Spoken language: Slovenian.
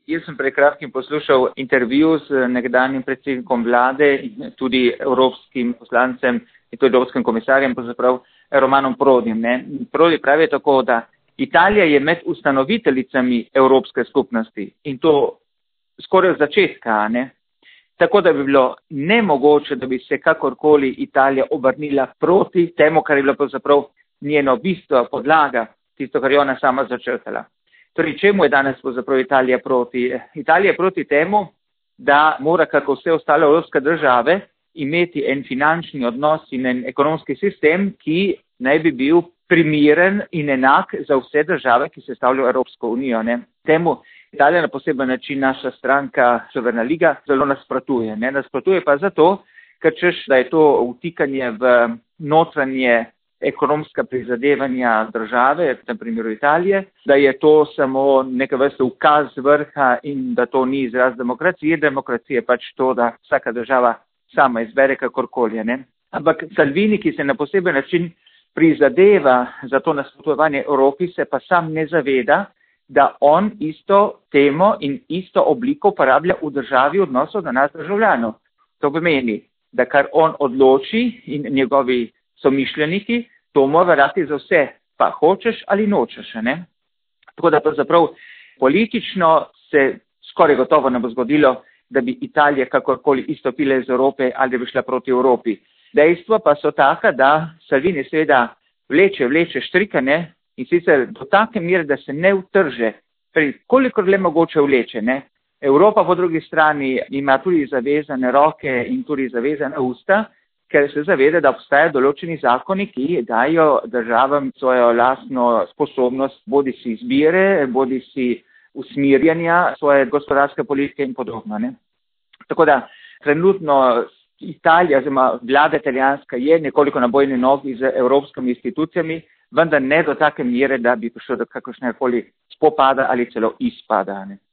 Jaz sem pred kratkim poslušal intervju z nekdanjim predsednikom vlade in tudi evropskim poslancem in tudi evropskim komisarjem, pravzaprav Romanom Prodijem. Prodi pravi tako, da Italija je med ustanoviteljicami Evropske skupnosti in to skoraj od začetka, ne? Tako da bi bilo nemogoče, da bi se kakorkoli Italija obrnila proti temu, kar je bilo pravzaprav njeno bistvo, podlaga, tisto, kar je ona sama začrtala. Torej, čemu je danes pravzaprav Italija proti? Italija je proti temu, da mora, kako vse ostale evropske države, imeti en finančni odnos in en ekonomski sistem, ki naj bi bil primeren in enak za vse države, ki sestavljajo Evropsko unijo. Ne? Temu Italija na poseben način naša stranka Severna liga zelo nasprotuje. Ne? Nasprotuje pa zato, ker češ, da je to vtikanje v notranje ekonomska prizadevanja države, na primeru Italije, da je to samo neka vrsta ukaz vrha in da to ni izraz demokracije. Demokracija je pač to, da vsaka država sama izbere kakorkoli. Ne? Ampak Salvini, ki se na poseben način prizadeva za to nasprotovanje Evropi, se pa sam ne zaveda, da on isto temo in isto obliko uporablja v državi odnosov do nas državljanov. To pomeni, da kar on odloči in njegovi somišljeniki, to mora rati za vse, pa hočeš ali nočeš. Ne? Tako da pravzaprav politično se skoraj gotovo ne bo zgodilo, da bi Italija kakorkoli izstopila iz Evrope ali da bi šla proti Evropi. Dejstva pa so taka, da Salvini seveda vleče štrikane in sicer do take mere, da se ne utrže, kolikor le mogoče vleče. Ne? Evropa po drugi strani ima tudi zavezane roke in tudi zavezane usta, ker se zaveda, da obstajajo določeni zakoni, ki dajo državam svojo lastno sposobnost bodi si izbire, bodi si usmirjanja svoje gospodarske politike in podobno. Ne? Tako da trenutno Italija, oziroma vlada italijanska, je nekoliko na bojni nogi z evropskimi institucijami, vendar ne do take mere, da bi prišlo do kakršnekoli spopada ali celo izpada. Ne?